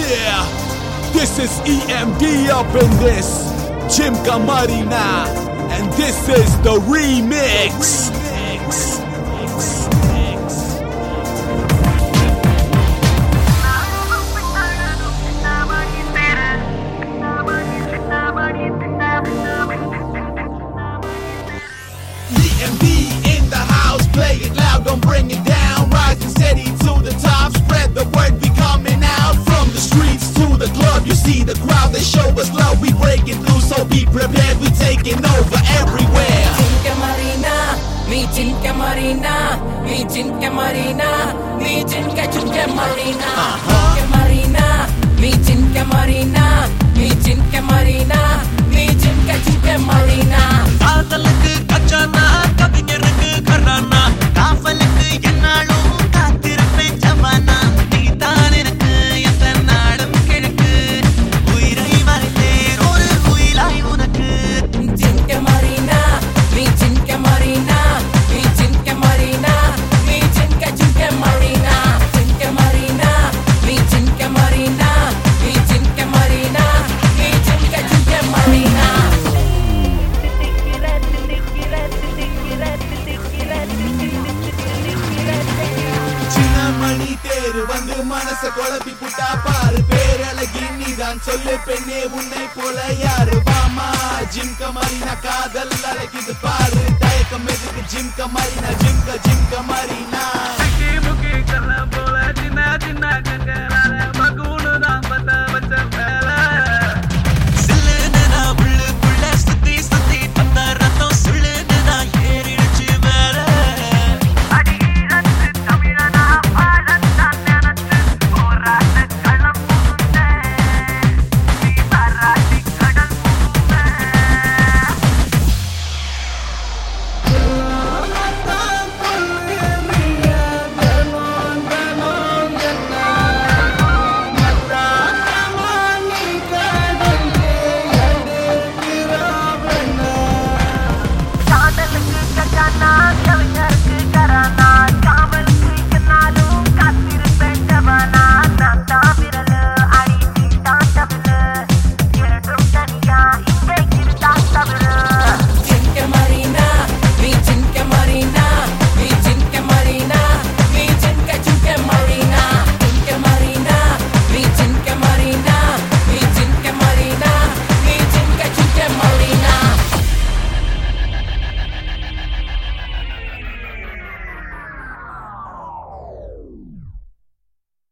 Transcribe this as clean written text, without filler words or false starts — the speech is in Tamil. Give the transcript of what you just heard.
Yeah, this is EMD up in this Jimka Marina, and this is the remix. EMD in the house, play it loud, don't bring it down. Rising steady to the top, spread the word, we coming out. From the streets to the club, you see the crowd, they show us love. We breaking through, so be prepared, we taking over everywhere. Jimka Marina, me Jimka Marina, me Jimka Marina, me Jimka Jimka Marina. Jimka Marina, me Jimka Marina, me Jimka Marina, me Jimka Jimka Marina. காதலுக்கு கச்சானா கவிஞருக்கு கரானா காவலுக்கு என்னாலும் காத்திருப்பேன் ஜவானா நீ தான் எனக்கு எந்த நாடும் கிழக்கு உயிரை மறைத்தேன் ஒரு உயிலாய் உனக்கு Jimka Marina, me Jimka Marina, me Jimka Marina, me Jimka Jimka Marina. Jimka Marina, me Jimka Marina, me Jimka Marina, me Jimka Jimka Marina. Chinnamani தேரு வந்து மனச குழப்பி புட்டா பாரு, பேரழகி நீதான் சொல்லு பெண்ணே உன்னை போல யாரு. வாமா ஜிம்க மரினா, காதல் அழைக்குது பாரு, தயக்கம் எதுக்கு ஜிம்க மரினா, ஜிம்க